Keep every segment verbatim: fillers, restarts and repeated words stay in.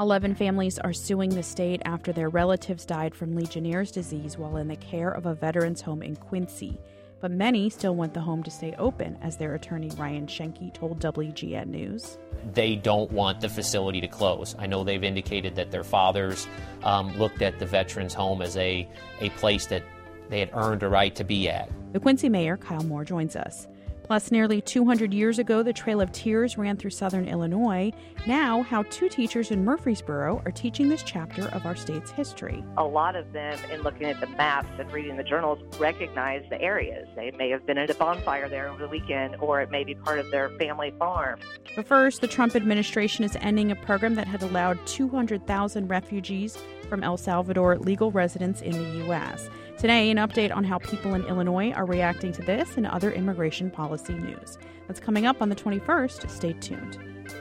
Eleven families are suing the state after their relatives died from Legionnaire's disease while in the care of a veterans home in Quincy. But many still want the home to stay open, as their attorney Ryan Schenke told W G N News. They don't want the facility to close. I know they've indicated that their fathers um, looked at the veterans home as a, a place that they had earned a right to be at. The Quincy mayor, Kyle Moore, joins us. Plus, nearly two hundred years ago, the Trail of Tears ran through southern Illinois. Now, how two teachers in Murfreesboro are teaching this chapter of our state's history. A lot of them, in looking at the maps and reading the journals, recognize the areas. They may have been at a bonfire there over the weekend, or it may be part of their family farm. But first, the Trump administration is ending a program that had allowed two hundred thousand refugees from El Salvador legal residence in the U S Today, an update on how people in Illinois are reacting to this and other immigration policy news. That's coming up on the twenty-first. Stay tuned.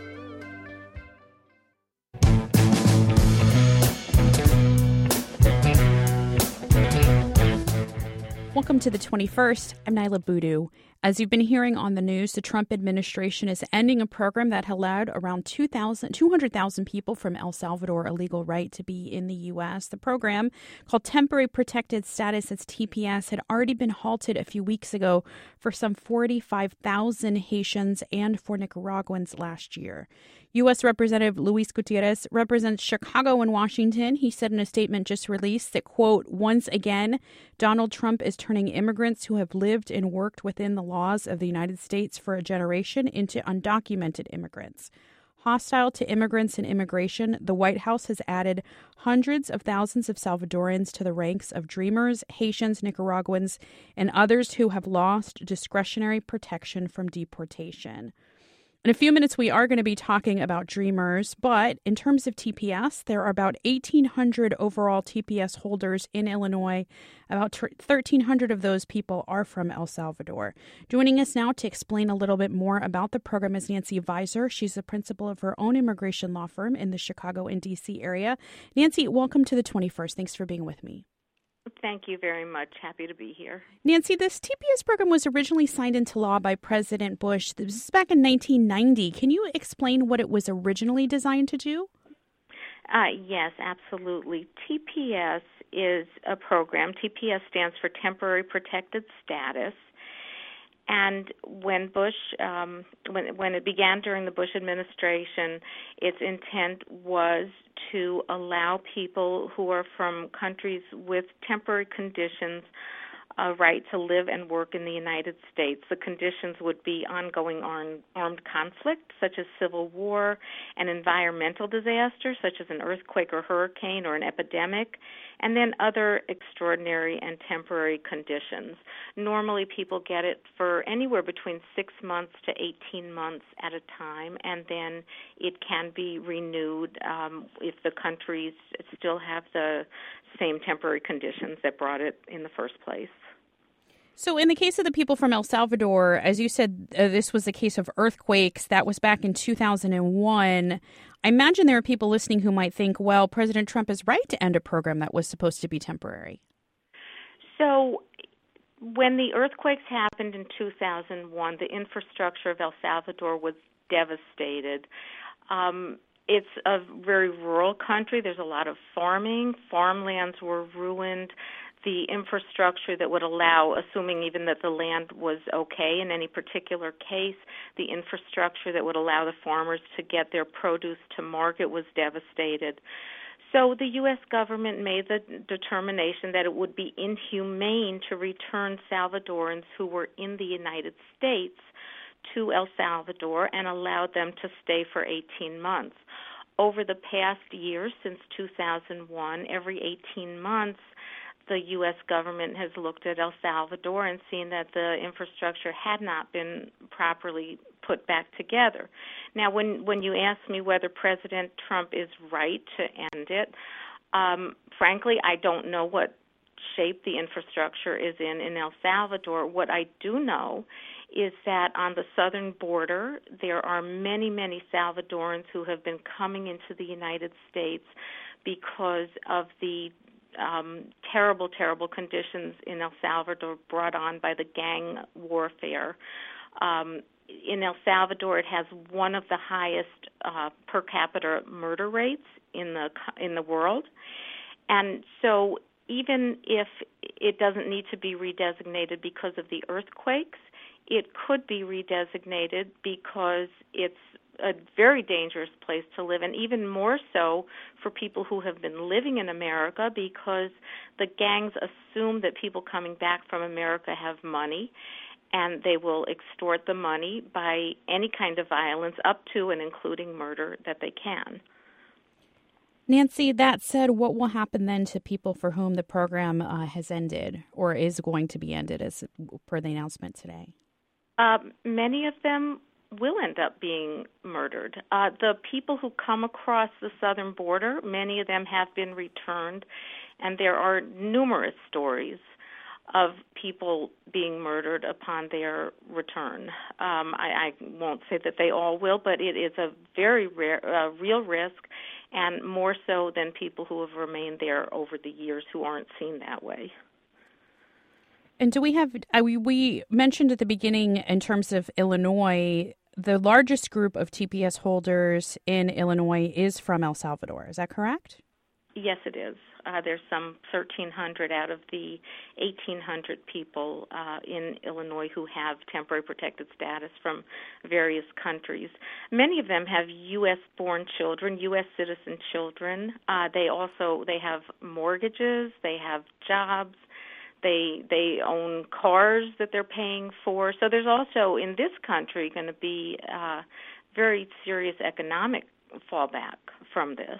Welcome to the twenty-first. I'm Nyla Boodoo. As you've been hearing on the news, the Trump administration is ending a program that allowed around two hundred thousand people from El Salvador a legal right to be in the U S. The program, called Temporary Protected Status, as T P S, had already been halted a few weeks ago for some forty-five thousand Haitians and for Nicaraguans last year. U S. Representative Luis Gutierrez represents Chicago and Washington. He said in a statement just released that, quote, once again, Donald Trump is turning immigrants who have lived and worked within the laws of the United States for a generation into undocumented immigrants. Hostile to immigrants and immigration, the White House has added hundreds of thousands of Salvadorans to the ranks of Dreamers, Haitians, Nicaraguans, and others who have lost discretionary protection from deportation. In a few minutes, we are going to be talking about Dreamers, but in terms of T P S, there are about eighteen hundred overall T P S holders in Illinois. About thirteen hundred of those people are from El Salvador. Joining us now to explain a little bit more about the program is Nancy Visor. She's the principal of her own immigration law firm in the Chicago and D C area. Nancy, welcome to the twenty-first. Thanks for being with me. Thank you very much. Happy to be here. Nancy, this T P S program was originally signed into law by President Bush. This was back in nineteen ninety. Can you explain what it was originally designed to do? Uh, yes, absolutely. T P S is a program. T P S stands for Temporary Protected Status. And when Bush, um, when when it began during the Bush administration, its intent was to allow people who are from countries with temporary conditions a right to live and work in the United States. The conditions would be ongoing armed, armed conflict, such as civil war, an environmental disaster, such as an earthquake or hurricane or an epidemic, and then other extraordinary and temporary conditions. Normally, people get it for anywhere between six months to eighteen months at a time, and then it can be renewed um, if the countries still have the same temporary conditions that brought it in the first place. So in the case of the people from El Salvador, as you said, uh, this was a case of earthquakes. That was back in two thousand one. I imagine there are people listening who might think, well, President Trump is right to end a program that was supposed to be temporary. So when the earthquakes happened in two thousand one, the infrastructure of El Salvador was devastated. Um, it's a very rural country. There's a lot of farming. Farmlands were ruined. The infrastructure that would allow, assuming even that the land was okay in any particular case, the infrastructure that would allow the farmers to get their produce to market was devastated. So the U S government made the determination that it would be inhumane to return Salvadorans who were in the United States to El Salvador and allowed them to stay for eighteen months. Over the past year, since two thousand one, every eighteen months, the U S government has looked at El Salvador and seen that the infrastructure had not been properly put back together. Now, when, when you ask me whether President Trump is right to end it, um, frankly, I don't know what shape the infrastructure is in in El Salvador. What I do know is that on the southern border, there are many, many Salvadorans who have been coming into the United States because of the Um, terrible, terrible conditions in El Salvador brought on by the gang warfare. Um, in El Salvador, it has one of the highest uh, per capita murder rates in the in the world, and so even if it doesn't need to be redesignated because of the earthquakes, it could be redesignated because it's a very dangerous place to live, and even more so for people who have been living in America, because the gangs assume that people coming back from America have money, and they will extort the money by any kind of violence, up to and including murder, that they can. Nancy, that said, what will happen then to people for whom the program uh, has ended or is going to be ended, as per the announcement today? Uh, many of them will end up being murdered. Uh, the people who come across the southern border, many of them have been returned, and there are numerous stories of people being murdered upon their return. Um, I, I won't say that they all will, but it is a very rare, uh, real risk, and more so than people who have remained there over the years who aren't seen that way. And do we have, uh, we, we mentioned at the beginning in terms of Illinois, the largest group of T P S holders in Illinois is from El Salvador. Is that correct? Yes, it is. Uh, there's some thirteen hundred out of the eighteen hundred people uh, in Illinois who have temporary protected status from various countries. Many of them have U S born children, U S citizen children. Uh, they also they have mortgages, they have jobs, they they own cars that they're paying for. So there's also in this country going to be uh, very serious economic fallback from this.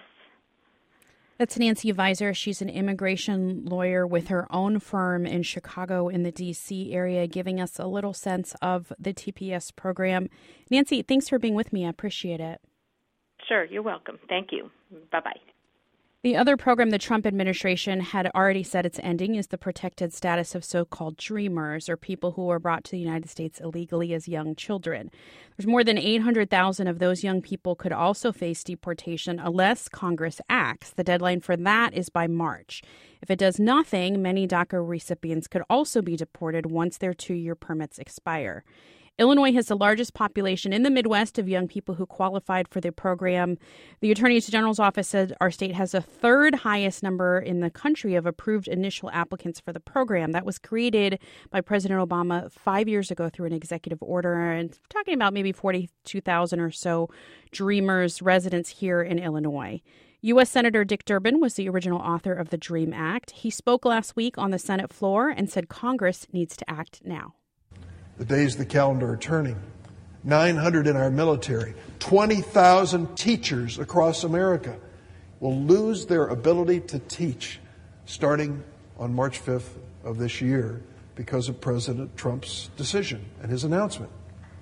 That's Nancy Visor. She's an immigration lawyer with her own firm in Chicago in the D C area, giving us a little sense of the T P S program. Nancy, thanks for being with me. I appreciate it. Sure, you're welcome. Thank you. Bye-bye. The other program the Trump administration had already said it's ending is the protected status of so-called dreamers, or people who were brought to the United States illegally as young children. There's more than eight hundred thousand of those young people could also face deportation unless Congress acts. The deadline for that is by March. If it does nothing, many DACA recipients could also be deported once their two-year permits expire. Illinois has the largest population in the Midwest of young people who qualified for the program. The Attorney General's office said our state has the third highest number in the country of approved initial applicants for the program. That was created by President Obama five years ago through an executive order, and talking about maybe forty-two thousand or so Dreamers residents here in Illinois. U S Senator Dick Durbin was the original author of the DREAM Act. He spoke last week on the Senate floor and said Congress needs to act now. The days of the calendar are turning. nine hundred in our military, twenty thousand teachers across America will lose their ability to teach starting on March fifth of this year because of President Trump's decision and his announcement.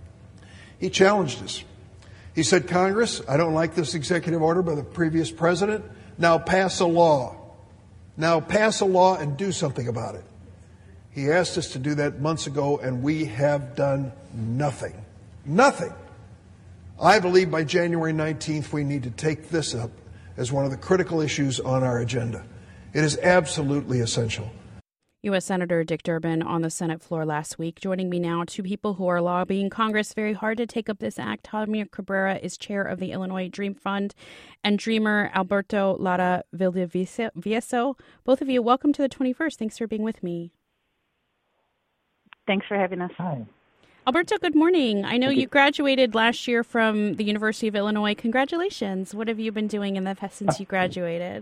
He challenged us. He said, Congress, I don't like this executive order by the previous president. Now pass a law. Now pass a law and do something about it. He asked us to do that months ago, and we have done nothing. Nothing. I believe by January nineteenth, we need to take this up as one of the critical issues on our agenda. It is absolutely essential. U S Senator Dick Durbin on the Senate floor last week. Joining me now, two people who are lobbying Congress very hard to take up this act. Javier Cabrera is chair of the Illinois Dream Fund, and dreamer Alberto Lara Valdivieso. Both of you, welcome to the twenty-first. Thanks for being with me. Thanks for having us. Hi. Alberto, good morning. I know you graduated last year from the University of Illinois. Congratulations. What have you been doing in the since you graduated?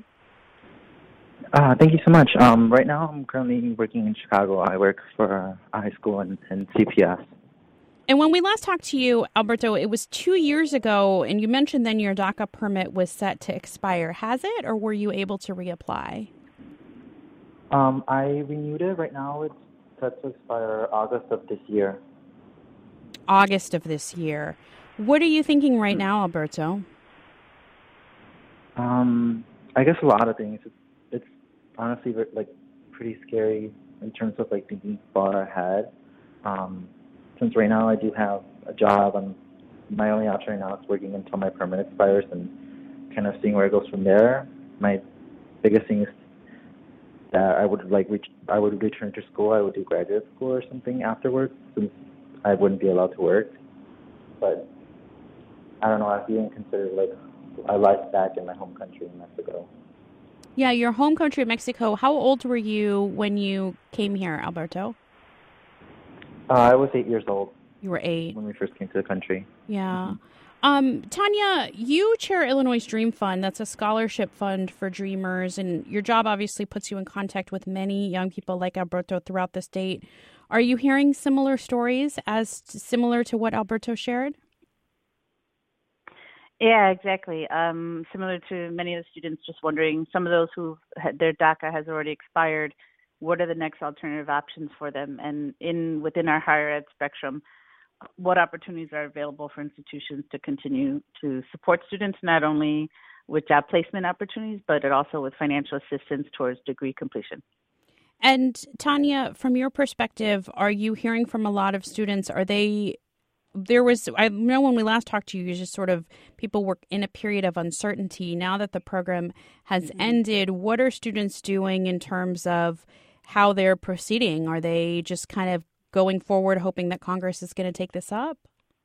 Uh, thank you so much. Um, right now, I'm currently working in Chicago. I work for a high school in, in C P S. And when we last talked to you, Alberto, it was two years ago, and you mentioned then your DACA permit was set to expire. Has it, or were you able to reapply? Um, I renewed it. Right now, it's set to expire August of this year. August of this year. What are you thinking right now, Alberto? Um, I guess a lot of things. It's, it's honestly like pretty scary in terms of like thinking far ahead. Um, since right now I do have a job, and my only option right now is working until my permit expires and kind of seeing where it goes from there. My biggest thing is that I would like reach, I would return to school. I would do graduate school or something afterwards, since I wouldn't be allowed to work. but I don't know. I've even considered like a life back in my home country in Mexico. Yeah, your home country, Mexico. How old were you when you came here, Alberto? Uh, I was eight years old. You were eight when we first came to the country. Yeah. Mm-hmm. Um, Tanya, you chair Illinois Dream Fund. That's a scholarship fund for dreamers, and your job obviously puts you in contact with many young people like Alberto throughout the state. Are you hearing similar stories as similar to what Alberto shared? Yeah, exactly. Um, similar to many of the students, just wondering, some of those who had, their DACA has already expired, what are the next alternative options for them? And in within our higher ed spectrum, what opportunities are available for institutions to continue to support students, not only with job placement opportunities, but also with financial assistance towards degree completion. And Tanya, from your perspective, are you hearing from a lot of students? Are they, there was, I know when we last talked to you, you just sort of, people were in a period of uncertainty. Now that the program has mm-hmm. ended, what are students doing in terms of how they're proceeding? Are they just kind of going forward, hoping that Congress is going to take this up?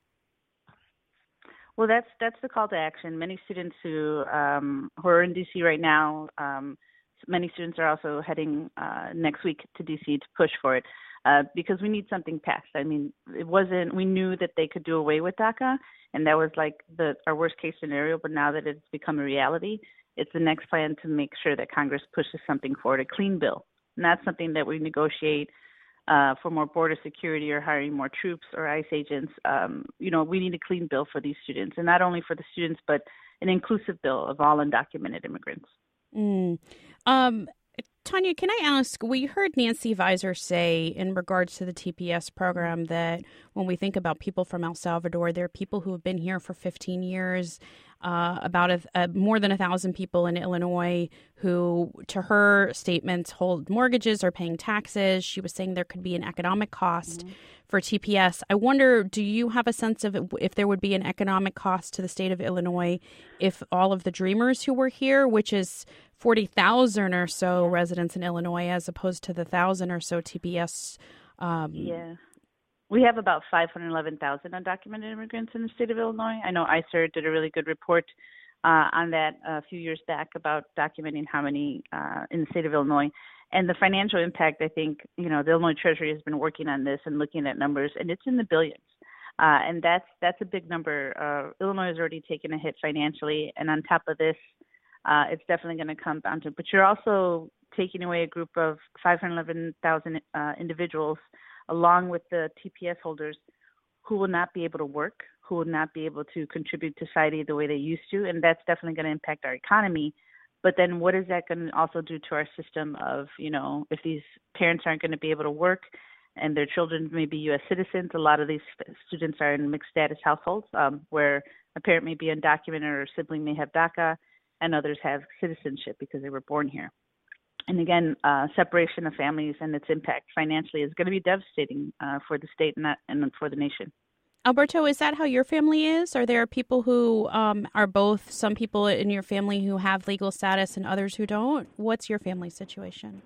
Well, that's that's the call to action. Many students who um, who are in D C right now, um, many students are also heading uh, next week to D C to push for it uh, because we need something passed. I mean, it wasn't. We knew that they could do away with DACA, and that was like the our worst case scenario. But now that it's become a reality, it's the next plan to make sure that Congress pushes something forward, a clean bill, not something that we negotiate Uh, for more border security or hiring more troops or ICE agents. Um, you know, we need a clean bill for these students, and not only for the students, but an inclusive bill of all undocumented immigrants. Mm. Um, Tanya, can I ask, we heard Nancy Visor say in regards to the T P S program that when we think about people from El Salvador, there are people who have been here for fifteen years, uh, about a, a, more than a thousand people in Illinois who, to her statements, hold mortgages or paying taxes. She was saying there could be an economic cost mm-hmm. for T P S. I wonder, do you have a sense of if there would be an economic cost to the state of Illinois if all of the Dreamers who were here, which is forty thousand or so residents in Illinois, as opposed to the one thousand or so T P S? Um, yeah. We have about five hundred eleven thousand undocumented immigrants in the state of Illinois. I know I C E R did a really good report uh, on that a few years back about documenting how many uh, in the state of Illinois. And the financial impact, I think, you know, the Illinois Treasury has been working on this and looking at numbers, and it's in the billions. Uh, and that's that's a big number. Uh, Illinois has already taken a hit financially, and on top of this, uh, it's definitely going to come down to. But you're also taking away a group of five hundred eleven thousand uh, individuals, along with the T P S holders, who will not be able to work, who will not be able to contribute to society the way they used to, and that's definitely going to impact our economy. But then what is that going to also do to our system of, you know, if these parents aren't going to be able to work and their children may be U S citizens, a lot of these students are in mixed status households um, where a parent may be undocumented or a sibling may have DACA and others have citizenship because they were born here. And again, uh, separation of families and its impact financially is going to be devastating uh, for the state and, that, and for the nation. Alberto, is that how your family is? Are there people who um, are both, some people in your family who have legal status and others who don't? What's your family situation?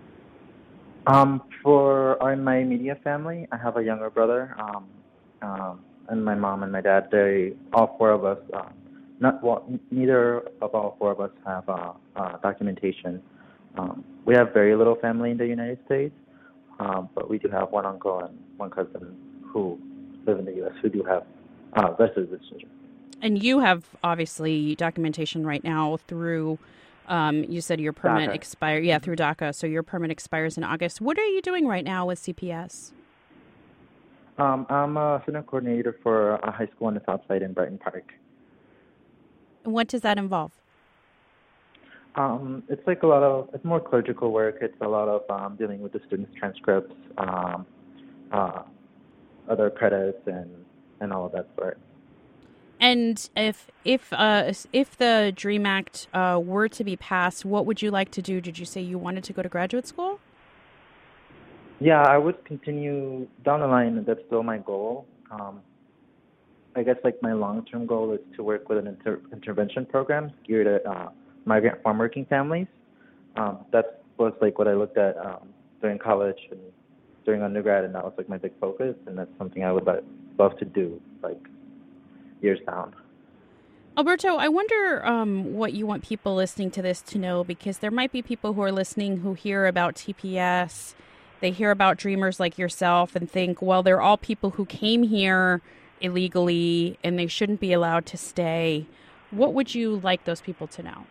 Um, for our, my immediate family, I have a younger brother, um, um, and my mom and my dad. They, all four of us, uh, not well, neither of all four of us have uh, uh, documentation. Um, we have very little family in the United States, um, but we do have one uncle and one cousin who live in the U S who do have uh, citizenship. And you have obviously documentation right now through. Um, you said your permit DACA. expires. Yeah, through DACA. So your permit expires in August. What are you doing right now with C P S? Um, I'm a student coordinator for a high school on the south side in Brighton Park. And what does that involve? Um, it's like a lot of, it's more clerical work. It's a lot of um, dealing with the students' transcripts, um, uh, other credits, and, and all of that sort. And if if uh, if the DREAM Act uh, were to be passed, what would you like to do? Did you say you wanted to go to graduate school? Yeah, I would continue down the line. That's still my goal. Um, I guess like my long-term goal is to work with an inter- intervention program geared at uh, migrant farm working families. Um, that was like what I looked at um, during college and during undergrad, and that was like my big focus. And that's something I would like, love to do, like years down. Alberto, I wonder um, what you want people listening to this to know, because there might be people who are listening who hear about T P S, they hear about dreamers like yourself and think, well, they're all people who came here illegally and they shouldn't be allowed to stay. What would you like those people to know?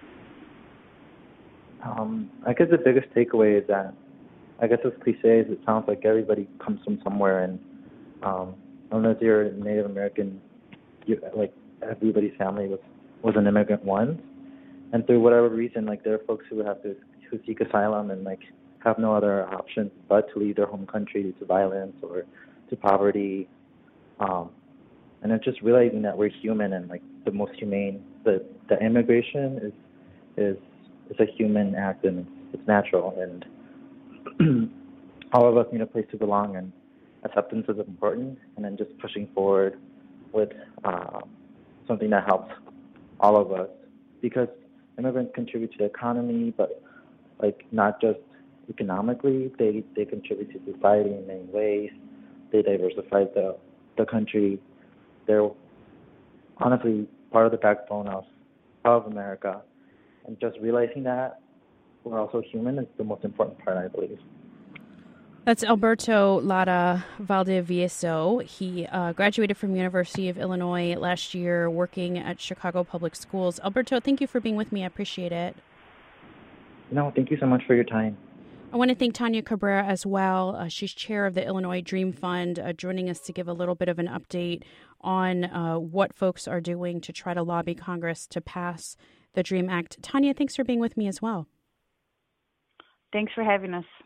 Um, I guess the biggest takeaway is that, I guess as cliche as it sounds, like everybody comes from somewhere, and um, unless you're a Native American, you, like everybody's family was, was an immigrant once, and through whatever reason, like there are folks who have to who seek asylum and like have no other options but to leave their home country due to violence or to poverty, um, and it's just realizing that we're human and like the most humane. The the immigration is is is a human act and it's, it's natural, and all of us need a place to belong, and acceptance is important, and then just pushing forward with uh, something that helps all of us, because immigrants contribute to the economy, but like not just economically, they, they contribute to society in many ways. They diversify the, the country. They're honestly part of the backbone of, of America, and just realizing that we're also human is the most important part, I believe. That's Alberto Lara Valdivieso. He uh, graduated from University of Illinois last year, working at Chicago Public Schools. Alberto, thank you for being with me. I appreciate it. No, thank you so much for your time. I want to thank Tanya Cabrera as well. Uh, she's chair of the Illinois Dream Fund, uh, joining us to give a little bit of an update on uh, what folks are doing to try to lobby Congress to pass the DREAM Act. Tanya, thanks for being with me as well. Thanks for having us.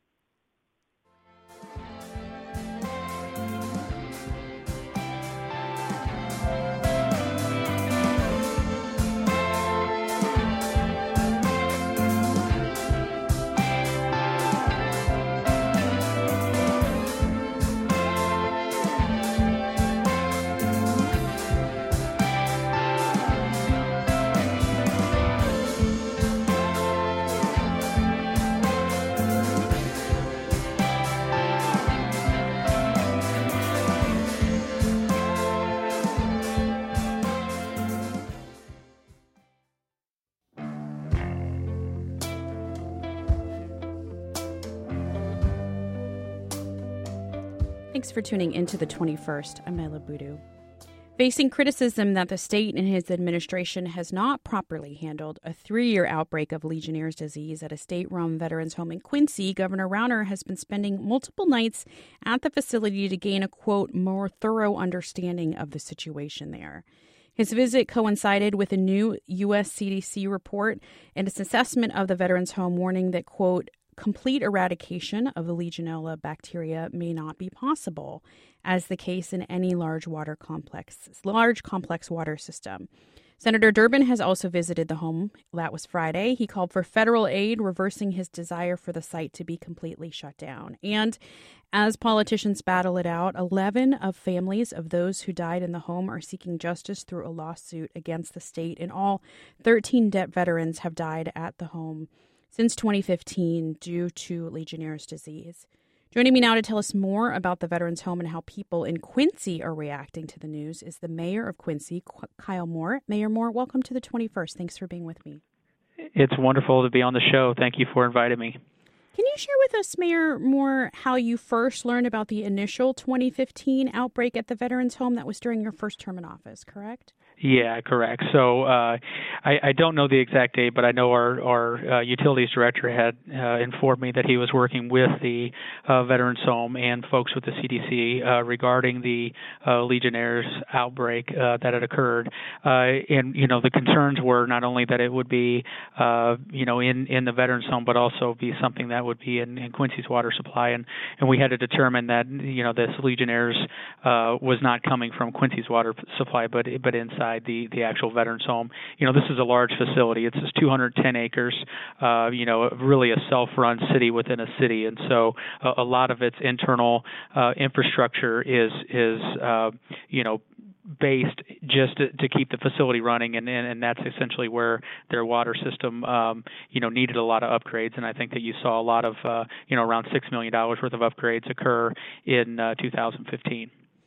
Thanks for tuning into the twenty-first. I'm Nyla Boodoo. Facing criticism that the state and his administration has not properly handled a three-year outbreak of Legionnaire's disease at a state-run veterans home in Quincy, Governor Rauner has been spending multiple nights at the facility to gain a, quote, more thorough understanding of the situation there. His visit coincided with a new U S C D C report and its assessment of the veterans home, warning that, quote, complete eradication of the Legionella bacteria may not be possible, as the case in any large water complex, large complex water system. Senator Durbin has also visited the home. That was Friday. He called for federal aid, reversing his desire for the site to be completely shut down. And as politicians battle it out, eleven of families of those who died in the home are seeking justice through a lawsuit against the state. In all, thirteen debt veterans have died at the home since twenty fifteen due to Legionnaire's disease. Joining me now to tell us more about the Veterans Home and how people in Quincy are reacting to the news is the mayor of Quincy, Kyle Moore. Mayor Moore, welcome to the twenty-first. Thanks for being with me. It's wonderful to be on the show. Thank you for inviting me. Can you share with us, Mayor Moore, how you first learned about the initial twenty fifteen outbreak at the Veterans Home? That was during your first term in office, correct? Yeah, correct. So uh, I, I don't know the exact date, but I know our, our uh, utilities director had uh, informed me that he was working with the uh, Veterans Home and folks with the C D C uh, regarding the uh, Legionnaire's outbreak uh, that had occurred. Uh, and, you know, the concerns were not only that it would be, uh, you know, in, in the Veterans Home, but also be something that would be in, in Quincy's water supply. And, and we had to determine that, you know, this Legionnaire's uh, was not coming from Quincy's water supply, but but inside the, the actual Veterans Home. You know, this is a large facility. It's just two hundred ten acres, uh, you know, really a self-run city within a city. And so a, a lot of its internal uh, infrastructure is, is uh, you know, based just to, to keep the facility running, and, and, and that's essentially where their water system, um, you know, needed a lot of upgrades. And I think that you saw a lot of, uh, you know, around six million dollars worth of upgrades occur in uh, two thousand fifteen.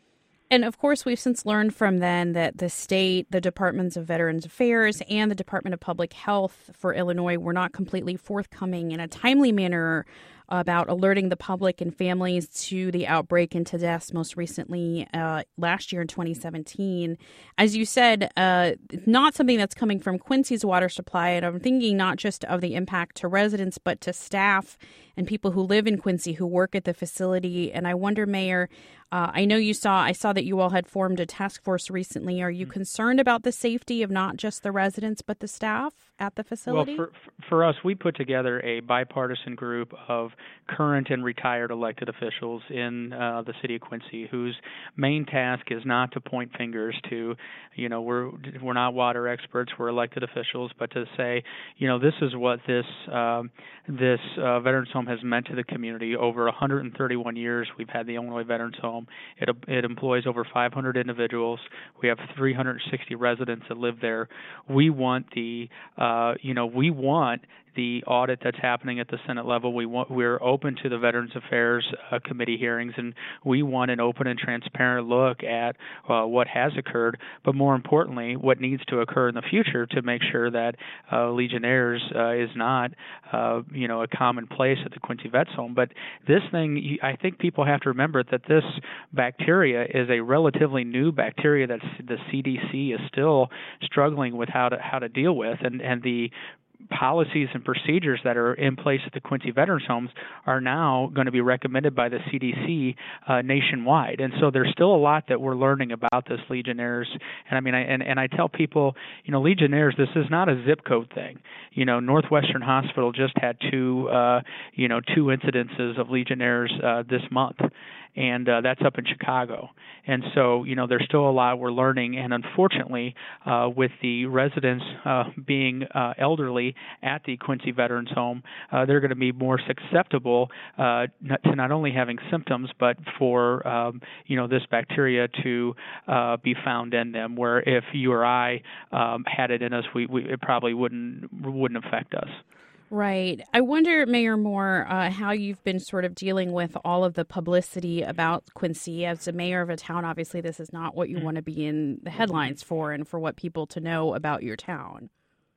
And of course, we've since learned from then that the state, the Departments of Veterans Affairs, and the Department of Public Health for Illinois were not completely forthcoming in a timely manner about alerting the public and families to the outbreak and to deaths most recently uh, last year in twenty seventeen. As you said, uh, not something that's coming from Quincy's water supply. And I'm thinking not just of the impact to residents, but to staff and people who live in Quincy who work at the facility. And I wonder, Mayor, uh, I know you saw, I saw that you all had formed a task force recently. Are you mm-hmm. concerned about the safety of not just the residents, but the staff at the facility? Well, for, for us, we put together a bipartisan group of current and retired elected officials in uh, the city of Quincy, whose main task is not to point fingers to, you know, we're we're not water experts, we're elected officials, but to say, you know, this is what this um, this uh, Veterans Home has meant to the community. Over one hundred thirty-one years, we've had the Illinois Veterans Home. It it employs over five hundred individuals. We have three hundred sixty residents that live there. We want the, uh, you know, we want the audit that's happening at the Senate level. We want, we're open to the Veterans Affairs uh, Committee hearings, and we want an open and transparent look at uh, what has occurred, but more importantly, what needs to occur in the future to make sure that uh, Legionnaires uh, is not, uh, you know, a commonplace at the Quincy Vets Home. But this thing, I think people have to remember that this bacteria is a relatively new bacteria that the C D C is still struggling with how to how to deal with, and and the policies and procedures that are in place at the Quincy Veterans Homes are now going to be recommended by the C D C uh, nationwide. And so there's still a lot that we're learning about this Legionnaires. And I mean, I, and, and I tell people, you know, Legionnaires, this is not a zip code thing. You know, Northwestern Hospital just had two, uh, you know, two incidences of Legionnaires uh, this month. And uh, that's up in Chicago. And so, you know, there's still a lot we're learning. And unfortunately, uh, with the residents uh, being uh, elderly at the Quincy Veterans Home, uh, they're going to be more susceptible uh, not, to not only having symptoms, but for, um, you know, this bacteria to uh, be found in them, where if you or I um, had it in us, we, we it probably wouldn't wouldn't affect us. Right. I wonder, Mayor Moore, uh, how you've been sort of dealing with all of the publicity about Quincy. As a mayor of a town, obviously this is not what you want to be in the headlines for and for what people to know about your town.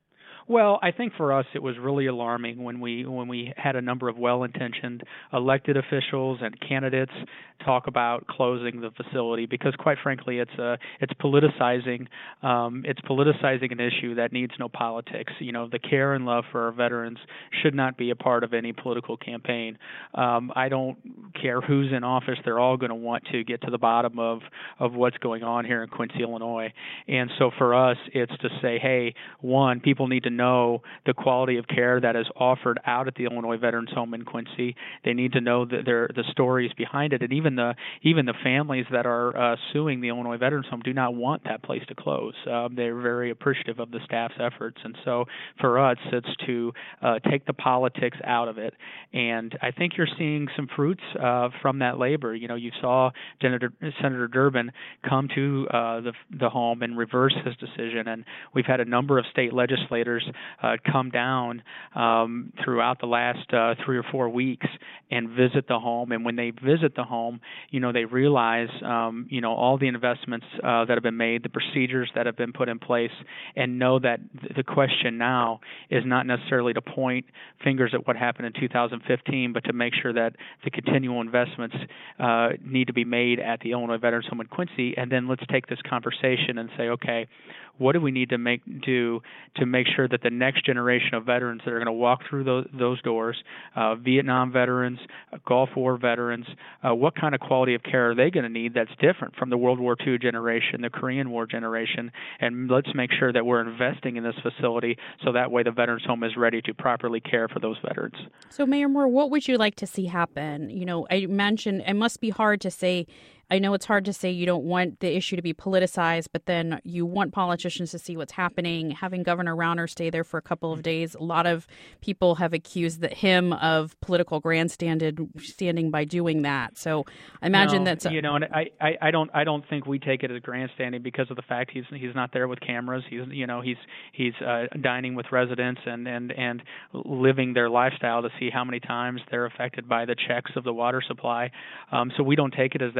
Well, I think for us it was really alarming when we when we had a number of well-intentioned elected officials and candidates talk about closing the facility, because quite frankly it's a it's politicizing um, it's politicizing an issue that needs no politics. You know, the care and love for our veterans should not be a part of any political campaign. Um, I don't care who's in office; they're all going to want to get to the bottom of of what's going on here in Quincy, Illinois. And so for us, it's to say, hey, one, people need to know the quality of care that is offered out at the Illinois Veterans Home in Quincy. They need to know that there the stories behind it, and even the even the families that are uh, suing the Illinois Veterans Home do not want that place to close. Um, they're very appreciative of the staff's efforts, and so for us, it's to uh, take the politics out of it. And I think you're seeing some fruits uh, from that labor. You know, you saw Senator, Senator Durbin come to uh, the the home and reverse his decision, and we've had a number of state legislators Uh, come down um, throughout the last uh, three or four weeks and visit the home. And when they visit the home, you know, they realize, um, you know, all the investments uh, that have been made, the procedures that have been put in place, and know that th- the question now is not necessarily to point fingers at what happened in two thousand fifteen, but to make sure that the continual investments uh, need to be made at the Illinois Veterans Home in Quincy. And then let's take this conversation and say, okay, what do we need to make do to make sure that the next generation of veterans that are going to walk through those, those doors, uh, Vietnam veterans, uh, Gulf War veterans, uh, what kind of quality of care are they going to need that's different from the World War Two generation, the Korean War generation? And let's make sure that we're investing in this facility so that way the Veterans Home is ready to properly care for those veterans. So, Mayor Moore, what would you like to see happen? You know, I mentioned it must be hard to say. I know it's hard to say you don't want the issue to be politicized, but then you want politicians to see what's happening. Having Governor Rauner stay there for a couple of days, a lot of people have accused that him of political grandstanding standing by doing that. So I imagine no, that's a- you know, and I, I, I don't I don't think we take it as grandstanding because of the fact he's he's not there with cameras. He's you know he's he's uh, dining with residents and, and and living their lifestyle to see how many times they're affected by the checks of the water supply. Um, so we don't take it as that, and we're very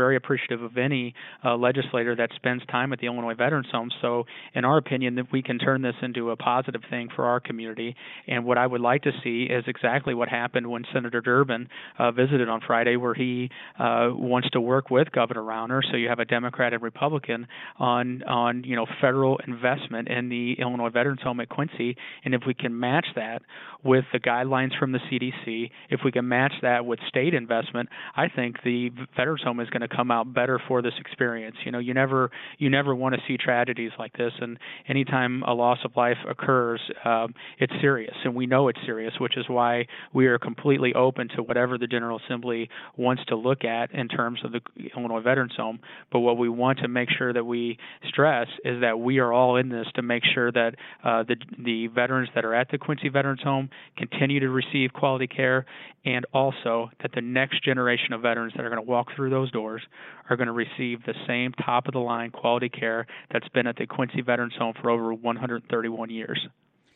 very appreciative of any uh, legislator that spends time at the Illinois Veterans Home. So in our opinion, that we can turn this into a positive thing for our community. And what I would like to see is exactly what happened when Senator Durbin uh, visited on Friday, where he uh, wants to work with Governor Rauner. So you have a Democrat and Republican on, on you know, federal investment in the Illinois Veterans Home at Quincy. And if we can match that with the guidelines from the C D C, if we can match that with state investment, I think the Veterans Home is going to come out better for this experience. You know, you never you never want to see tragedies like this, and anytime a loss of life occurs, um, it's serious, and we know it's serious, which is why we are completely open to whatever the General Assembly wants to look at in terms of the Illinois Veterans Home. But what we want to make sure that we stress is that we are all in this to make sure that uh, the the veterans that are at the Quincy Veterans Home continue to receive quality care, and also that the next generation of veterans that are going to walk through those doors are going to receive the same top-of-the-line quality care that's been at the Quincy Veterans Home for over one hundred thirty-one years.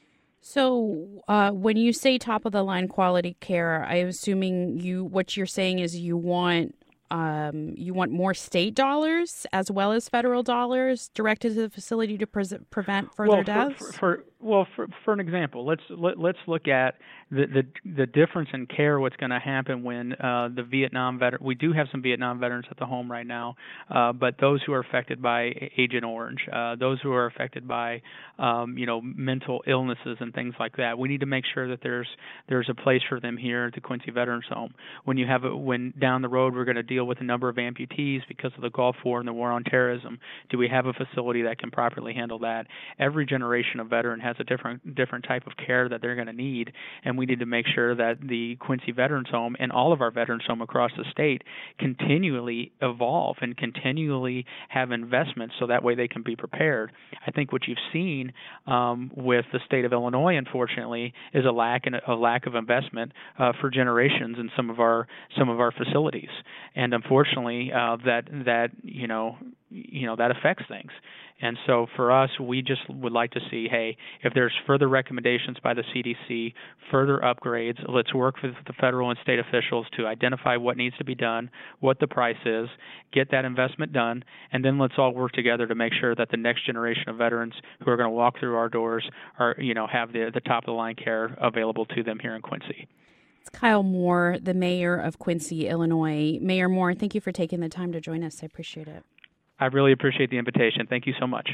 So uh, when you say top-of-the-line quality care, I'm assuming you what you're saying is you want um, you want more state dollars as well as federal dollars directed to the facility to pre- prevent further well, deaths? For, for, for, well, for, for an example, let's let, let's look at the, the the difference in care. What's going to happen when uh, the Vietnam veteran? We do have some Vietnam veterans at the home right now, uh, but those who are affected by Agent Orange, uh, those who are affected by um, you know mental illnesses and things like that, we need to make sure that there's there's a place for them here at the Quincy Veterans Home. When you have a, when down the road we're going to deal with a number of amputees because of the Gulf War and the war on terrorism, do we have a facility that can properly handle that? Every generation of veteran has a different different type of care that they're going to need, and we need to make sure that the Quincy Veterans Home and all of our veterans home across the state continually evolve and continually have investments so that way they can be prepared. I think what you've seen um, with the state of Illinois, unfortunately, is a lack in, a lack of investment uh, for generations in some of our some of our facilities, and unfortunately, uh, that that you know you know that affects things. And so for us, we just would like to see, hey, if there's further recommendations by the C D C, further upgrades, let's work with the federal and state officials to identify what needs to be done, what the price is, get that investment done, and then let's all work together to make sure that the next generation of veterans who are going to walk through our doors are, you know, have the, the top-of-the-line care available to them here in Quincy. It's Kyle Moore, the mayor of Quincy, Illinois. Mayor Moore, thank you for taking the time to join us. I appreciate it. I really appreciate the invitation. Thank you so much.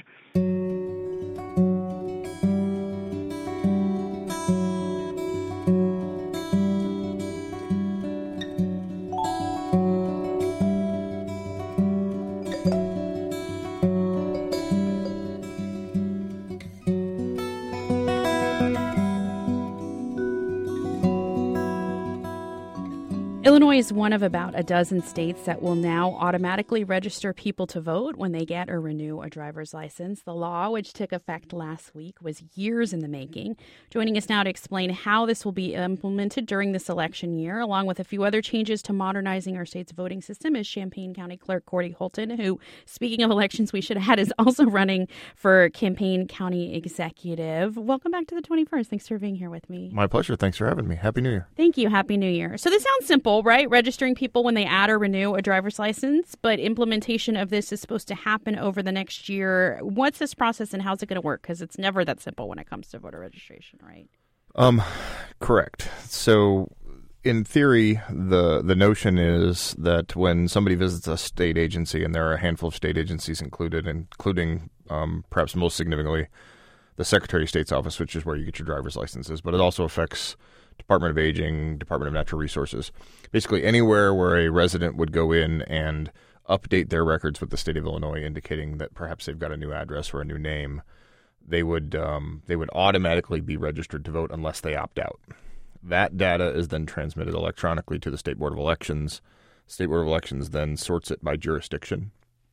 Illinois is one of about a dozen states that will now automatically register people to vote when they get or renew a driver's license. The law, which took effect last week, was years in the making. Joining us now to explain how this will be implemented during this election year, along with a few other changes to modernizing our state's voting system, is Champaign County Clerk Cordy Holton, who, speaking of elections we should have had, is also running for Champaign County Executive. Welcome back to the twenty-first. Thanks for being here with me. My pleasure. Thanks for having me. Happy New Year. Thank you. Happy New Year. So this sounds simple, right? Registering people when they add or renew a driver's license, but implementation of this is supposed to happen over the next year. What's this process and how's it going to work? Because it's never that simple when it comes to voter registration, right? Um, correct. So in theory, the the notion is that when somebody visits a state agency, and there are a handful of state agencies included, including um, perhaps most significantly the Secretary of State's office, which is where you get your driver's licenses, but it also affects Department of Aging, Department of Natural Resources, basically anywhere where a resident would go in and update their records with the state of Illinois, indicating that perhaps they've got a new address or a new name, they would um, they would automatically be registered to vote unless they opt out. That data is then transmitted electronically to the State Board of Elections. State Board of Elections then sorts it by jurisdiction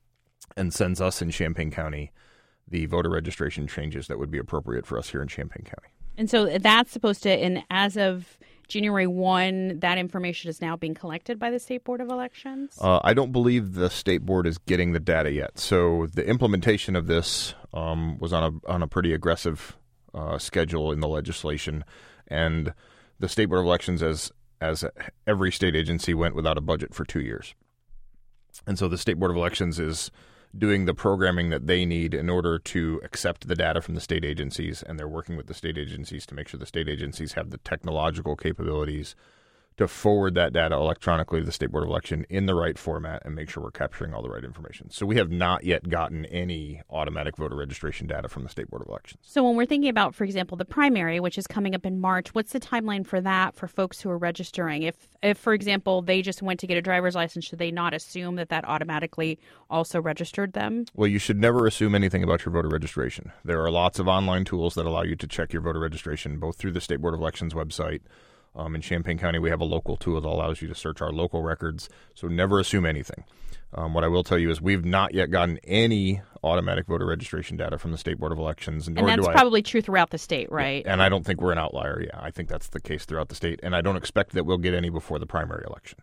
and sends us in Champaign County the voter registration changes that would be appropriate for us here in Champaign County. And so that's supposed to, and as of January first, that information is now being collected by the State Board of Elections? Uh, I don't believe the State Board is getting the data yet. So the implementation of this um, was on a on a pretty aggressive uh, schedule in the legislation, and the State Board of Elections, as as every state agency, went without a budget for two years. And so the State Board of Elections is doing the programming that they need in order to accept the data from the state agencies, and they're working with the state agencies to make sure the state agencies have the technological capabilities to forward that data electronically to the State Board of Election in the right format and make sure we're capturing all the right information. So we have not yet gotten any automatic voter registration data from the State Board of Elections. So when we're thinking about, for example, the primary, which is coming up in March, what's the timeline for that for folks who are registering? If, if for example, they just went to get a driver's license, should they not assume that that automatically also registered them? Well, you should never assume anything about your voter registration. There are lots of online tools that allow you to check your voter registration, both through the State Board of Elections website. Um, in Champaign County, we have a local tool that allows you to search our local records, so never assume anything. Um, what I will tell you is we've not yet gotten any automatic voter registration data from the State Board of Elections. And that's I, probably true throughout the state, right? And I don't think we're an outlier. Yeah, I think that's the case throughout the state, and I don't expect that we'll get any before the primary election.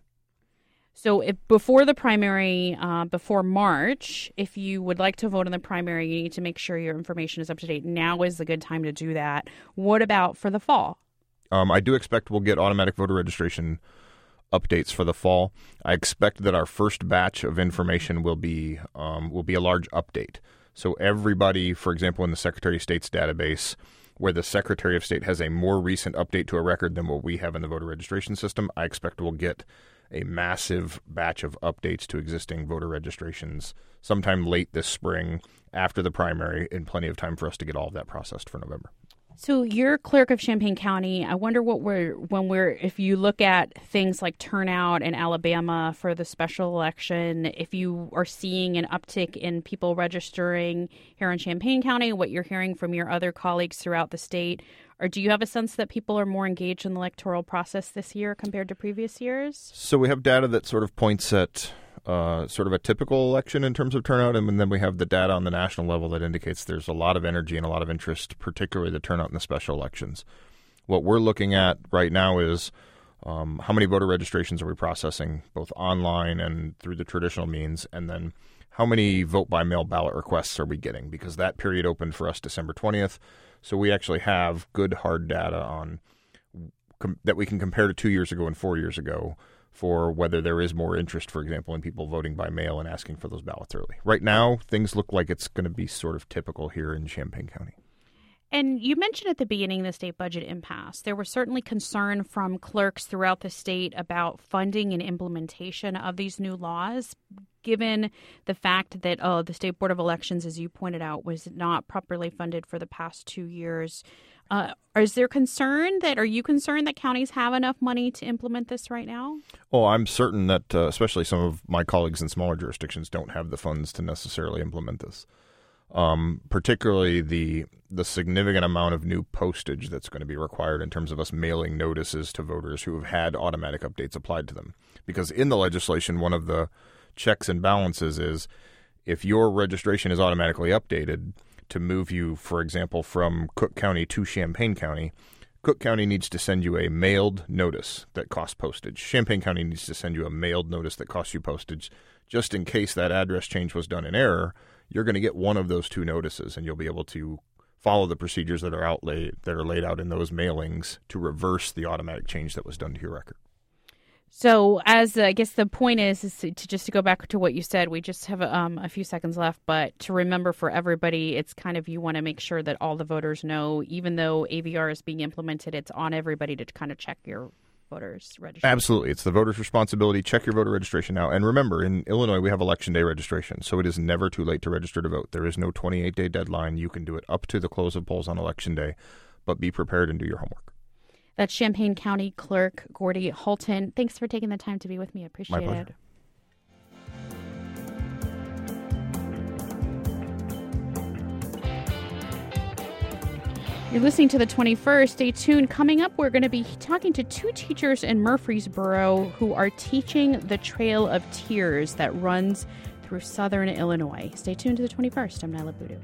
So if before the primary, uh, before March, if you would like to vote in the primary, you need to make sure your information is up to date. Now is the good time to do that. What about for the fall? Um, I do expect we'll get automatic voter registration updates for the fall. I expect that our first batch of information will be um, will be a large update. So everybody, for example, in the Secretary of State's database, where the Secretary of State has a more recent update to a record than what we have in the voter registration system, I expect we'll get a massive batch of updates to existing voter registrations sometime late this spring after the primary, in plenty of time for us to get all of that processed for November. So you're clerk of Champaign County. I wonder what we're when we're if you look at things like turnout in Alabama for the special election, if you are seeing an uptick in people registering here in Champaign County, what you're hearing from your other colleagues throughout the state, or do you have a sense that people are more engaged in the electoral process this year compared to previous years? So we have data that sort of points at Uh, sort of a typical election in terms of turnout, and then we have the data on the national level that indicates there's a lot of energy and a lot of interest, particularly the turnout in the special elections. What we're looking at right now is um, how many voter registrations are we processing, both online and through the traditional means, and then how many vote-by-mail ballot requests are we getting, because that period opened for us December twentieth, so we actually have good hard data on com- that we can compare to two years ago and four years ago for whether there is more interest, for example, in people voting by mail and asking for those ballots early. Right now, things look like it's going to be sort of typical here in Champaign County. And you mentioned at the beginning the state budget impasse. There was certainly concern from clerks throughout the state about funding and implementation of these new laws, given the fact that oh, the State Board of Elections, as you pointed out, was not properly funded for the past two years. Uh, is there concern that, are you concerned that counties have enough money to implement this right now? Oh, I'm certain that uh, especially some of my colleagues in smaller jurisdictions don't have the funds to necessarily implement this. Um, particularly the the significant amount of new postage that's going to be required in terms of us mailing notices to voters who have had automatic updates applied to them. Because in the legislation, one of the checks and balances is if your registration is automatically updated to move you, for example, from Cook County to Champaign County, Cook County needs to send you a mailed notice that costs postage. Champaign County needs to send you a mailed notice that costs you postage. Just in case that address change was done in error, you're going to get one of those two notices, and you'll be able to follow the procedures that are outlaid, that are laid out in those mailings to reverse the automatic change that was done to your record. So, as uh, I guess the point is, is to, to just to go back to what you said, we just have um, a few seconds left, but to remember for everybody, it's kind of you want to make sure that all the voters know, even though A V R is being implemented, it's on everybody to kind of check your voters registration. Absolutely. It's the voter's responsibility. Check your voter registration now. And remember, in Illinois, we have Election Day registration, so it is never too late to register to vote. There is no twenty-eight day deadline. You can do it up to the close of polls on Election Day, but be prepared and do your homework. That's Champaign County Clerk Gordy Hulton. Thanks for taking the time to be with me. I appreciate My pleasure. it. You're listening to the twenty-first. Stay tuned. Coming up, we're going to be talking to two teachers in Murfreesboro who are teaching the Trail of Tears that runs through southern Illinois. Stay tuned to the twenty-first. I'm Nyla Boodoo.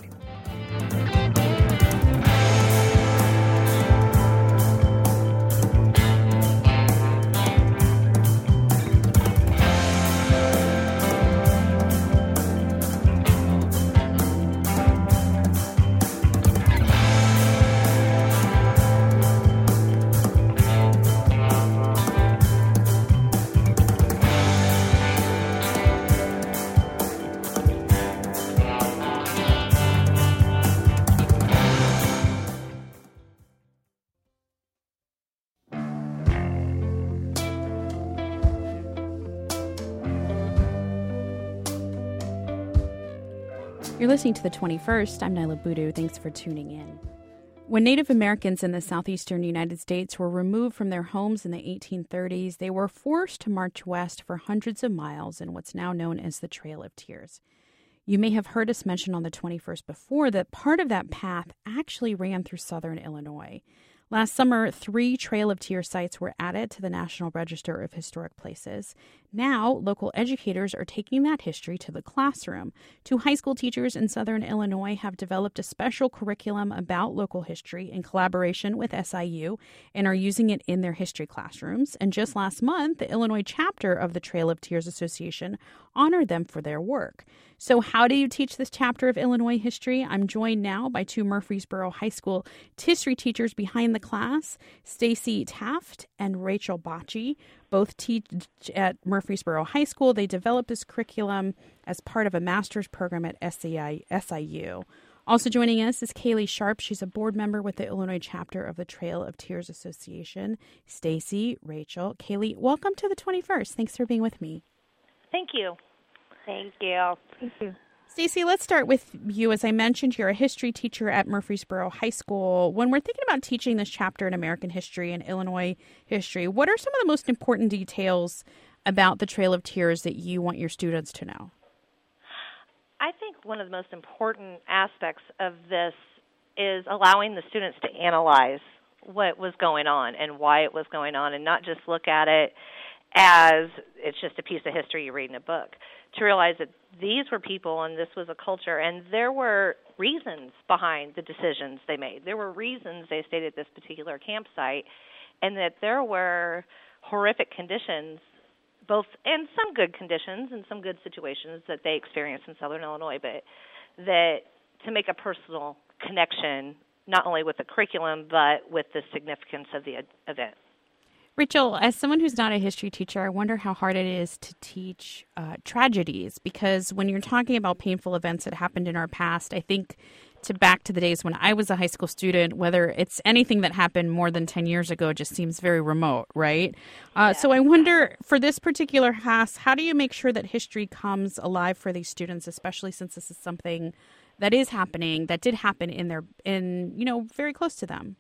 You're listening to the twenty-first. I'm Nyla Boodoo. Thanks for tuning in. When Native Americans in the southeastern United States were removed from their homes in the eighteen thirties, they were forced to march west for hundreds of miles in what's now known as the Trail of Tears. You may have heard us mention on the twenty-first before that part of that path actually ran through southern Illinois. Last summer, three Trail of Tears sites were added to the National Register of Historic Places. Now, local educators are taking that history to the classroom. Two high school teachers in southern Illinois have developed a special curriculum about local history in collaboration with S I U and are using it in their history classrooms. And just last month, the Illinois chapter of the Trail of Tears Association honored them for their work. So how do you teach this chapter of Illinois history? I'm joined now by two Murfreesboro High School history teachers behind the class, Stacy Taft and Rachel Bocci. Both teach at Murfreesboro High School. They developed this curriculum as part of a master's program at S I U. Also joining us is Kaylee Sharp. She's a board member with the Illinois chapter of the Trail of Tears Association. Stacy, Rachel, Kaylee, welcome to the twenty-first. Thanks for being with me. Thank you. Thank you. Thank you. Stacy, let's start with you. As I mentioned, you're a history teacher at Murfreesboro High School. When we're thinking about teaching this chapter in American history and Illinois history, what are some of the most important details about the Trail of Tears that you want your students to know? I think one of the most important aspects of this is allowing the students to analyze what was going on and why it was going on, and not just look at it as it's just a piece of history you read in a book. To realize that these were people and this was a culture, and there were reasons behind the decisions they made. There were reasons they stayed at this particular campsite, and that there were horrific conditions, both and some good conditions and some good situations that they experienced in southern Illinois, but that to make a personal connection not only with the curriculum but with the significance of the event. Rachel, as someone who's not a history teacher, I wonder how hard it is to teach uh, tragedies, because when you're talking about painful events that happened in our past, I think to back to the days when I was a high school student, whether it's anything that happened more than ten years ago, it just seems very remote, right? Uh, yeah. So I wonder, for this particular class, how do you make sure that history comes alive for these students, especially since this is something that is happening, that did happen in their, in, you know, very close to them?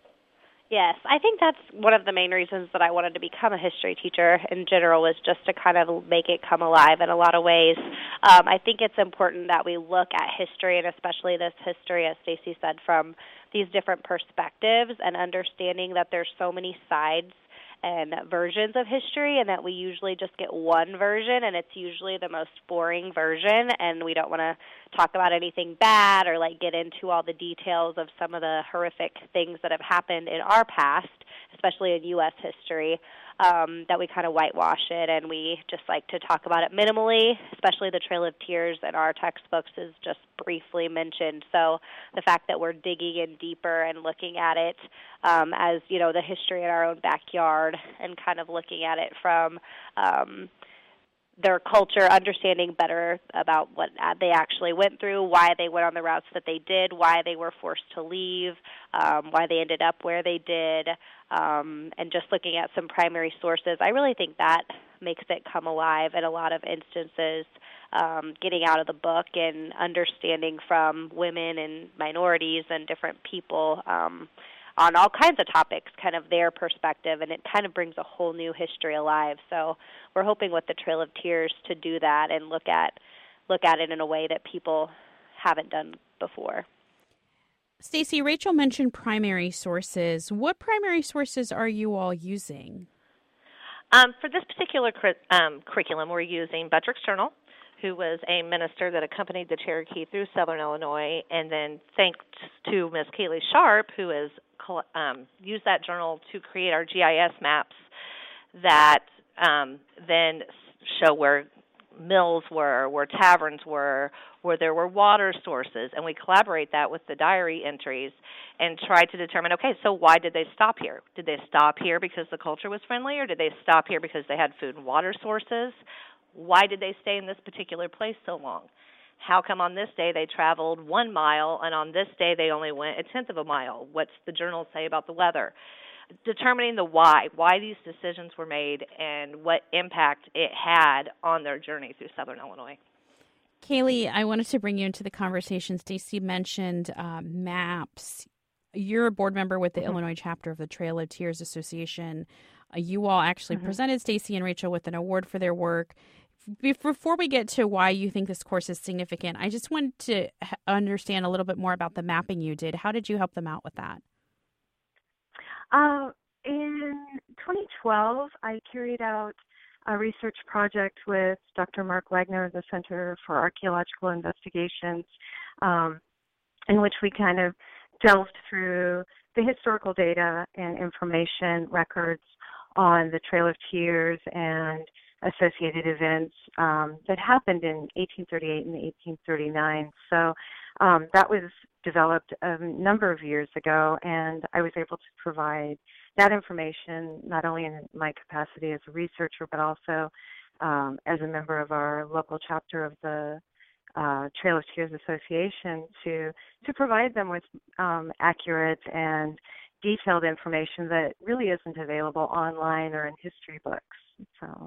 Yes, I think that's one of the main reasons that I wanted to become a history teacher in general, was just to kind of make it come alive in a lot of ways. Um, I think it's important that we look at history, and especially this history, as Stacy said, from these different perspectives, and understanding that there's so many sides and versions of history, and that we usually just get one version, and it's usually the most boring version, and we don't want to talk about anything bad or like get into all the details of some of the horrific things that have happened in our past, especially in U S history, um, that we kind of whitewash it, and we just like to talk about it minimally, especially the Trail of Tears in our textbooks is just briefly mentioned. So the fact that we're digging in deeper and looking at it um, as, you know, the history in our own backyard, and kind of looking at it from um, their culture, understanding better about what they actually went through, why they went on the routes that they did, why they were forced to leave, um, why they ended up where they did, um, and just looking at some primary sources. I really think that makes it come alive in a lot of instances, um, getting out of the book and understanding from women and minorities and different people um, on all kinds of topics, kind of their perspective, and it kind of brings a whole new history alive. So we're hoping with the Trail of Tears to do that and look at look at it in a way that people haven't done before. Stacy, Rachel mentioned primary sources. What primary sources are you all using? Um, for this particular cur- um, curriculum, we're using Buttrick's Journal, who was a minister that accompanied the Cherokee through southern Illinois, and then thanks to Miz Kaylee Sharp, who has um, used that journal to create our G I S maps that um, then show where mills were, where taverns were, where there were water sources, and we collaborate that with the diary entries and try to determine, okay, so why did they stop here? Did they stop here because the culture was friendly, or did they stop here because they had food and water sources? Why did they stay in this particular place so long? How come on this day they traveled one mile and on this day they only went a tenth of a mile? What's the journal say about the weather? Determining the why, why these decisions were made and what impact it had on their journey through southern Illinois. Kaylee, I wanted to bring you into the conversation. Stacy mentioned uh, maps. You're a board member with the mm-hmm. Illinois chapter of the Trail of Tears Association. Uh, you all actually mm-hmm. presented Stacy and Rachel with an award for their work. Before we get to why you think this course is significant, I just wanted to understand a little bit more about the mapping you did. How did you help them out with that? Uh, in twenty twelve, I carried out a research project with Doctor Mark Wagner of the Center for Archaeological Investigations, um, in which we kind of delved through the historical data and information records on the Trail of Tears and associated events um, that happened in eighteen thirty-eight and eighteen thirty-nine. So um, that was developed a number of years ago, and I was able to provide that information not only in my capacity as a researcher, but also um, as a member of our local chapter of the uh, Trail of Tears Association to to provide them with um, accurate and detailed information that really isn't available online or in history books. So.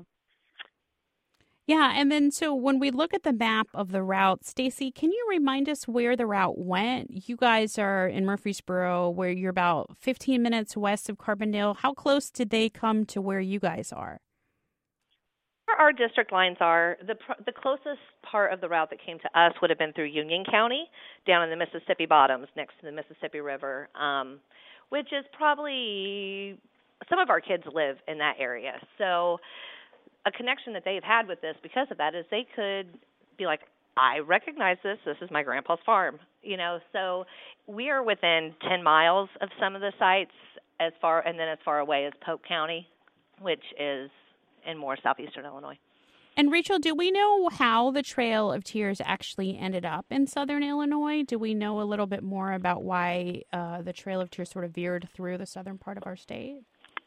Yeah, and then so when we look at the map of the route, Stacy, can you remind us where the route went? You guys are in Murfreesboro, where you're about fifteen minutes west of Carbondale. How close did they come to where you guys are? Where our district lines are, the the closest part of the route that came to us would have been through Union County, down in the Mississippi bottoms next to the Mississippi River, um, which is probably, some of our kids live in that area. So a connection that they've had with this because of that is they could be like, I recognize this. This is my grandpa's farm, you know. So we are within ten miles of some of the sites, as far and then as far away as Polk County, which is in more southeastern Illinois. And Rachel, do we know how the Trail of Tears actually ended up in southern Illinois? Do we know a little bit more about why uh, the Trail of Tears sort of veered through the southern part of our state?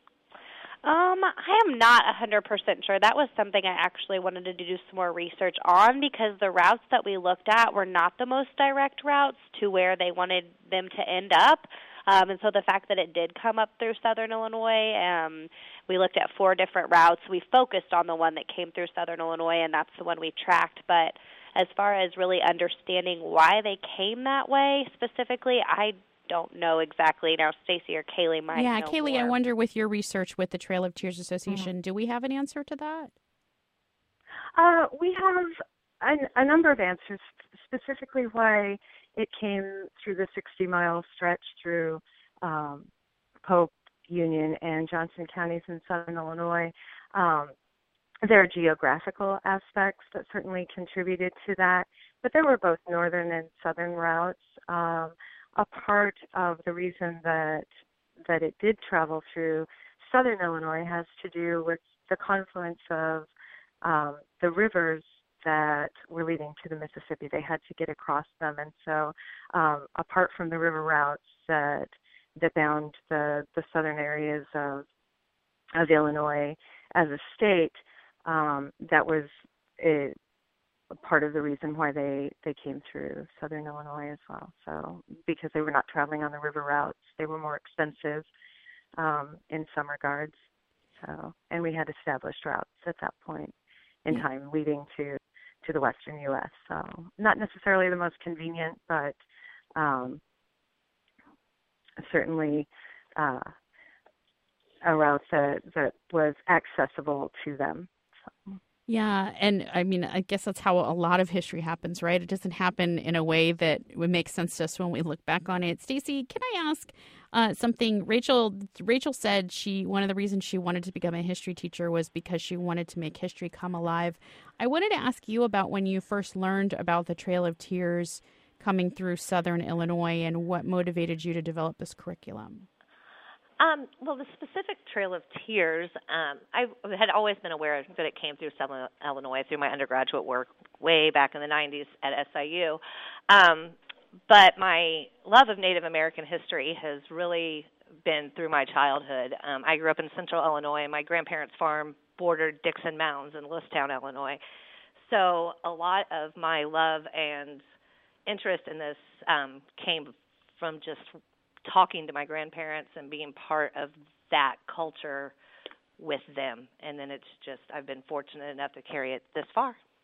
Um, I am not one hundred percent sure. That was something I actually wanted to do some more research on, because the routes that we looked at were not the most direct routes to where they wanted them to end up. Um, and so the fact that it did come up through southern Illinois, um, we looked at four different routes. We focused on the one that came through southern Illinois, and that's the one we tracked. But as far as really understanding why they came that way specifically, I don't know exactly. Now, Stacy or Kaylee might yeah, know Kaylee, more. I wonder, with your research with the Trail of Tears Association, mm-hmm. do we have an answer to that? Uh, we have a, a number of answers, specifically why it came through the sixty-mile stretch through um, Polk, Union, and Johnson counties in southern Illinois. Um, there are geographical aspects that certainly contributed to that, but there were both northern and southern routes. Um, A part of the reason that that it did travel through southern Illinois has to do with the confluence of um, the rivers that were leading to the Mississippi. They had to get across them, and so um, apart from the river routes that that bound the, the southern areas of of Illinois as a state, um, that was a, part of the reason why they, they came through southern Illinois as well. So because they were not traveling on the river routes, they were more expensive um, in some regards. So, and we had established routes at that point in time leading to, to the western U S. So not necessarily the most convenient, but um, certainly uh, a route that, that was accessible to them. So. Yeah, and I mean, I guess that's how a lot of history happens, right? It doesn't happen in a way that would make sense to us when we look back on it. Stacy, can I ask uh, something? Rachel Rachel said she one of the reasons she wanted to become a history teacher was because she wanted to make history come alive. I wanted to ask you about when you first learned about the Trail of Tears coming through southern Illinois and what motivated you to develop this curriculum. Um, well, the specific Trail of Tears, um, I had always been aware that it came through southern Illinois through my undergraduate work way back in the nineties at S I U. Um, but my love of Native American history has really been through my childhood. Um, I grew up in central Illinois, and my grandparents' farm bordered Dixon Mounds in Listowne, Illinois. So a lot of my love and interest in this um, came from just talking to my grandparents and being part of that culture with them. And then it's just, I've been fortunate enough to carry it this far.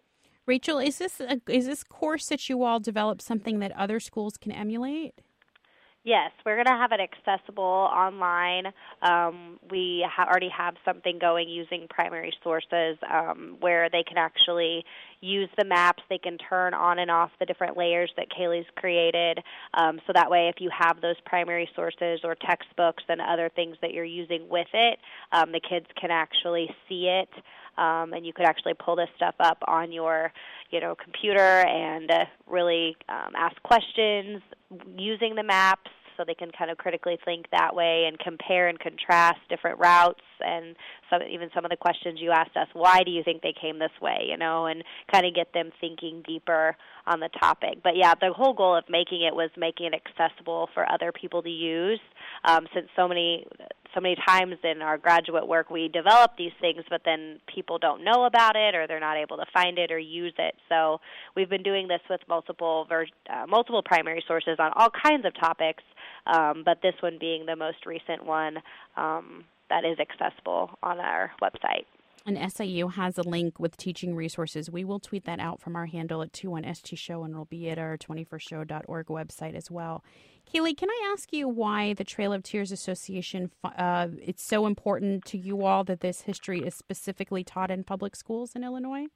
Rachel, is this a, is this course that you all developed something that other schools can emulate? Yes, we're going to have it accessible online. Um, we ha- already have something going using primary sources um, where they can actually use the maps. They can turn on and off the different layers that Kaylee's created. Um, so that way, if you have those primary sources or textbooks and other things that you're using with it, um, the kids can actually see it. Um, and you could actually pull this stuff up on your, you know, computer and uh, really um, ask questions using the maps, so they can kind of critically think that way and compare and contrast different routes and some, even some of the questions you asked us, why do you think they came this way, you know, and kind of get them thinking deeper on the topic. But, yeah, the whole goal of making it was making it accessible for other people to use, um, since so many so many times in our graduate work we develop these things, but then people don't know about it or they're not able to find it or use it. So we've been doing this with multiple ver- uh, multiple primary sources on all kinds of topics, um, but this one being the most recent one um, that is accessible on our website. And S I U has a link with teaching resources. We will tweet that out from our handle at two one S T show, and it'll be at our twenty-first show dot org website as well. Kaylee, can I ask you why the Trail of Tears Association, uh, it's so important to you all that this history is specifically taught in public schools in Illinois?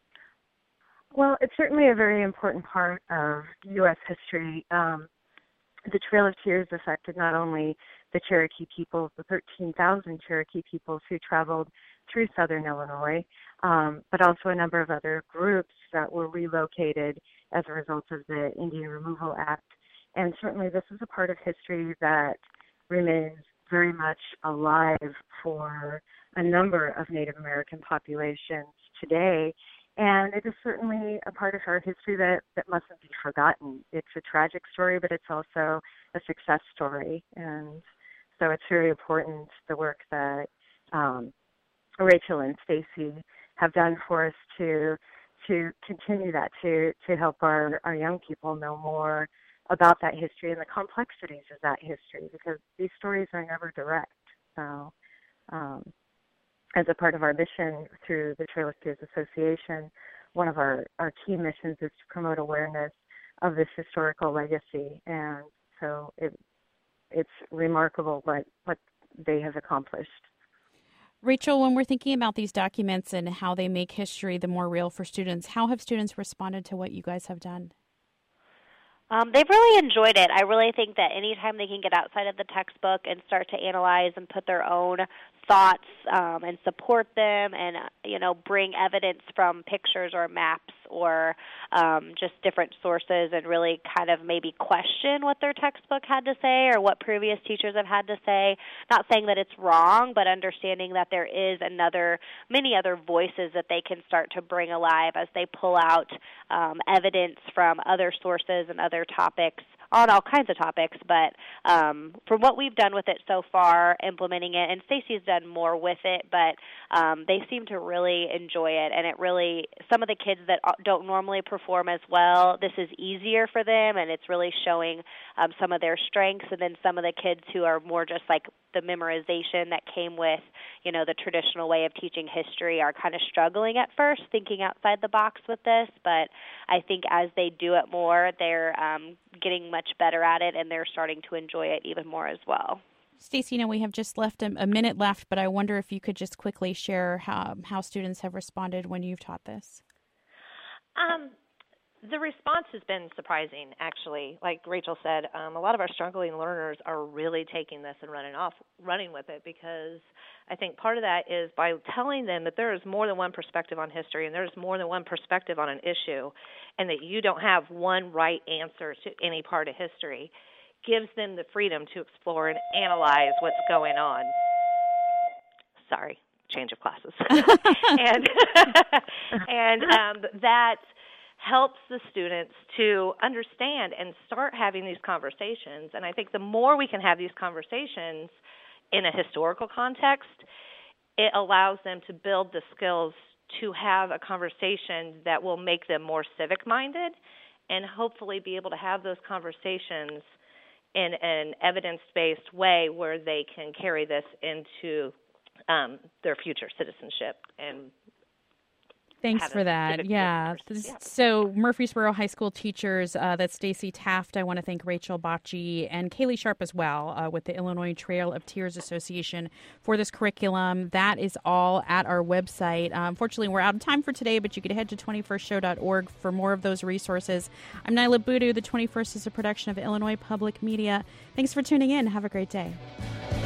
Well, it's certainly a very important part of U S history. Um, the Trail of Tears affected not only the Cherokee peoples, the thirteen thousand Cherokee peoples who traveled through southern Illinois, um, but also a number of other groups that were relocated as a result of the Indian Removal Act. And certainly this is a part of history that remains very much alive for a number of Native American populations today. And it is certainly a part of our history that, that mustn't be forgotten. It's a tragic story, but it's also a success story. And so it's very important, the work that um, Rachel and Stacy have done for us to to continue that, to, to help our, our young people know more about that history and the complexities of that history, because these stories are never direct. So um, as a part of our mission through the Trail of Tears Association, one of our, our key missions is to promote awareness of this historical legacy. And so it, it's remarkable what, what they have accomplished. Rachel, when we're thinking about these documents and how they make history the more real for students, how have students responded to what you guys have done? Um, they've really enjoyed it. I really think that anytime they can get outside of the textbook and start to analyze and put their own thoughts um, and support them and, you know, bring evidence from pictures or maps or um, just different sources and really kind of maybe question what their textbook had to say or what previous teachers have had to say. Not saying that it's wrong, but understanding that there is another, many other voices that they can start to bring alive as they pull out um, evidence from other sources and other topics on all kinds of topics, but um, from what we've done with it so far, implementing it, and Stacy's done more with it, but um, they seem to really enjoy it, and it really, some of the kids that don't normally perform as well, this is easier for them, and it's really showing um, some of their strengths, and then some of the kids who are more just like the memorization that came with, you know, the traditional way of teaching history are kind of struggling at first, thinking outside the box with this, but I think as they do it more, they're um, getting much better at it, and they're starting to enjoy it even more as well. Stacey, you know, we have just left a, a minute left, but I wonder if you could just quickly share how, how students have responded when you've taught this. Um, the response has been surprising, actually. Like Rachel said, um, a lot of our struggling learners are really taking this and running off, running with it, because I think part of that is by telling them that there is more than one perspective on history and there's more than one perspective on an issue, and that you don't have one right answer to any part of history, gives them the freedom to explore and analyze what's going on. Sorry, change of classes. and and um, that helps the students to understand and start having these conversations. And I think the more we can have these conversations in a historical context, it allows them to build the skills to have a conversation that will make them more civic-minded and hopefully be able to have those conversations in an evidence-based way where they can carry this into um, their future citizenship and Thanks had for a that. specific Yeah. course. Yeah. So Murfreesboro High School teachers, uh, that's Stacy Taft. I want to thank Rachel Bocci and Kaylee Sharp as well uh, with the Illinois Trail of Tears Association for this curriculum. That is all at our website. Uh, unfortunately, we're out of time for today, but you could head to twenty-first show dot org for more of those resources. I'm Nyla Boodoo. The twenty-first is a production of Illinois Public Media. Thanks for tuning in. Have a great day.